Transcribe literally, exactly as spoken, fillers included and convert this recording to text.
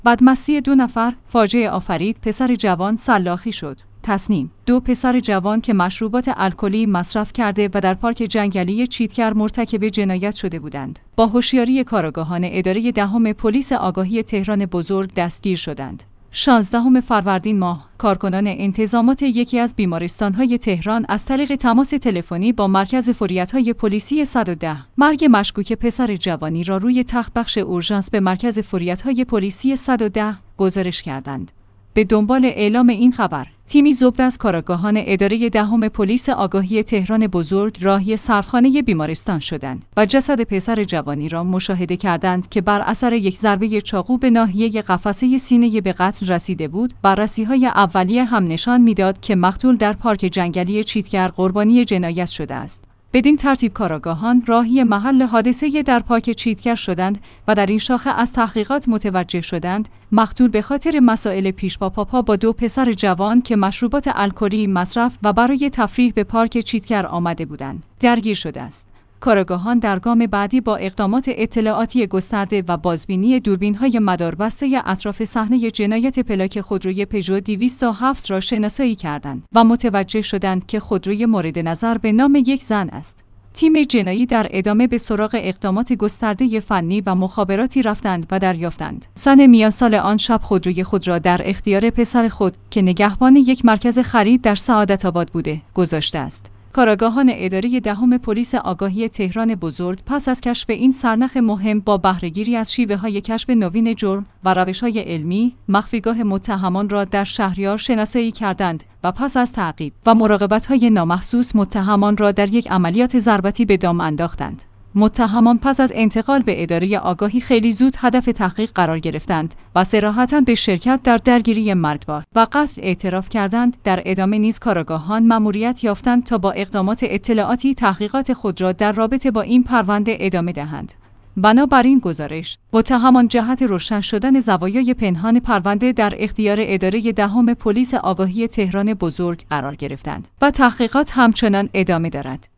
بدمستی دو نفر فاجعه آفرید، پسر جوان سلاخی شد. تصنیم: دو پسر جوان که مشروبات الکلی مصرف کرده و در پارک جنگلی چیتگر مرتکب جنایت شده بودند، با هوشیاری کارآگاهان اداره دهم پلیس آگاهی تهران بزرگ دستگیر شدند. شانزدهم فروردین ماه، کارکنان انتظامات یکی از بیمارستان‌های تهران از طریق تماس تلفنی با مرکز فوریت‌های پلیسی صد و ده مرگ مشکوک پسر جوانی را روی تخت بخش اورژانس به مرکز فوریت‌های پلیسی صد و ده گزارش کردند. به دنبال اعلام این خبر، تیمی ضبط از کارآگاهان اداره دهم پلیس آگاهی تهران بزرگ راهی سردخانه بیمارستان شدند و جسد پسر جوانی را مشاهده کردند که بر اثر یک ضربه چاقو به ناحیه قفسه سینه به قتل رسیده بود. بررسی‌های اولیه هم نشان می‌داد که مقتول در پارک جنگلی چیتگر قربانی جنایت شده است. بدین ترتیب کارآگاهان راهی محل حادثه در پارک چیتگر شدند و در این شاخه از تحقیقات متوجه شدند مقتول به خاطر مسائل پیش با پا با دو پسر جوان که مشروبات الکلی مصرف و برای تفریح به پارک چیتگر آمده بودند درگیر شده است. کارآگاهان در گام بعدی با اقدامات اطلاعاتی گسترده و بازبینی دوربین‌های مداربسته اطراف صحنه جنایت پلاک خودروی پژو دویست و هفت را شناسایی کردند و متوجه شدند که خودروی مورد نظر به نام یک زن است. تیم جنایی در ادامه به سراغ اقدامات گسترده فنی و مخابراتی رفتند و دریافتند زن میان سال آن شب خودروی خود را در اختیار پسر خود که نگهبان یک مرکز خرید در سعادت آباد بوده گذاشته است. کارآگاهان اداره دهم پلیس آگاهی تهران بزرگ پس از کشف این سرنخ مهم با بهره‌گیری از شیوه‌های کشف نوین جرم و روش‌های علمی، مخفیگاه متهمان را در شهریار شناسایی کردند و پس از تعقیب و مراقبت‌های نامحسوس متهمان را در یک عملیات ضربتی به دام انداختند. متهمان پس از انتقال به اداره آگاهی خیلی زود هدف تحقیق قرار گرفتند و صراحتاً به شرکت در درگیری مرگبار و قتل اعتراف کردند. در ادامه نیز کارآگاهان مأموریت یافتند تا با اقدامات اطلاعاتی تحقیقات خود را در رابطه با این پرونده ادامه دهند. بنابراین گزارش متهمان جهت روشن شدن زوایای پنهان پرونده در اختیار اداره دهم پلیس آگاهی تهران بزرگ قرار گرفتند و تحقیقات همچنان ادامه دارد.